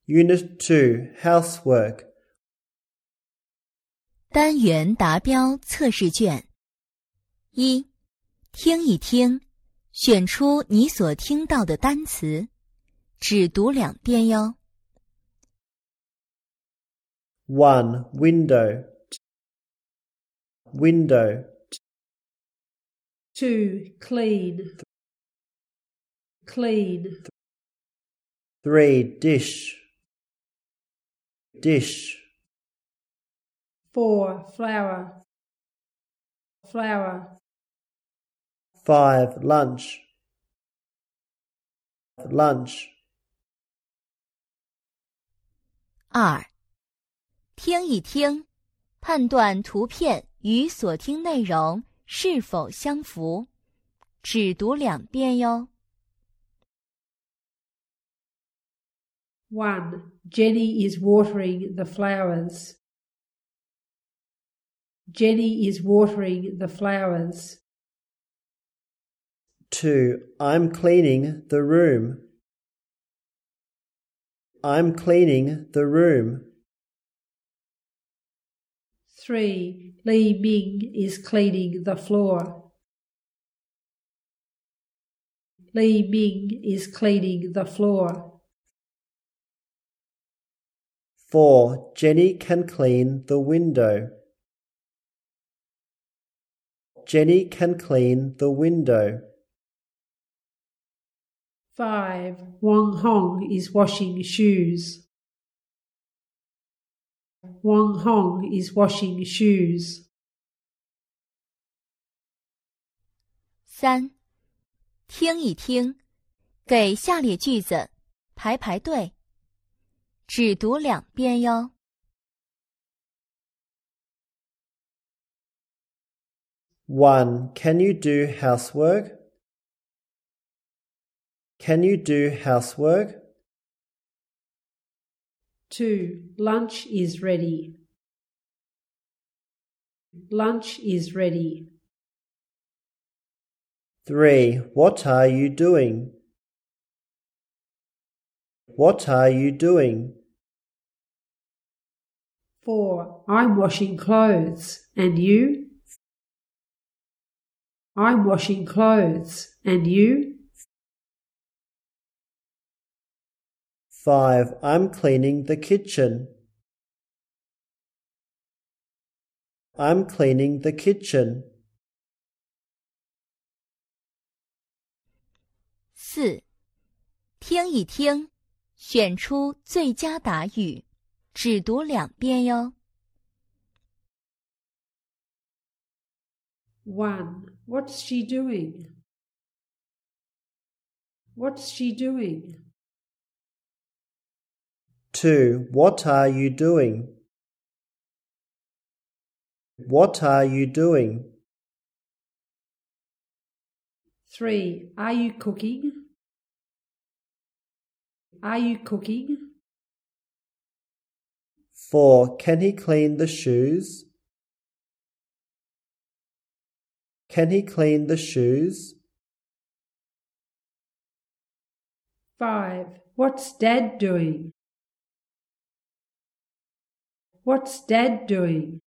Unit 2, Housework. 单元达标测试卷。1. 听一听，选出你所听到的单词，只读2遍哟。 1. Window. Window. 2. Clean. Clean. 3. Dish. Dish. 4. Flour. Flour. 5. Lunch. Lunch. 2. 听一听，判断图片与所听内容是否相符，只读2遍哟。 1. Jenny is watering the flowers. Jenny is watering the flowers. 2. I'm cleaning the room. I'm cleaning the room. 3. Li Ming is cleaning the floor. Li Ming is cleaning the floor. 4. Jenny can clean the window. Jenny can clean the window. 5. Wang Hong is washing shoes. Wang Hong is washing shoes. 3. 听一听，给下列句子排排队，只读2遍哟。 1. Can you do housework? Can you do housework? 2. Lunch is ready. Lunch is ready. 3. What are you doing? What are you doing? 4. I'm washing clothes. And you? I'm washing clothes. And you? 5. I'm cleaning the kitchen. I'm cleaning the kitchen. 4. 听一听，选出最佳答语，只读2遍哟。 1. What's she doing? What's she doing? 2. What are you doing? What are you doing? 3. Are you cooking? Are you cooking? 4. Can he clean the shoes? Can he clean the shoes? 5. What's Dad doing? What's Dad doing?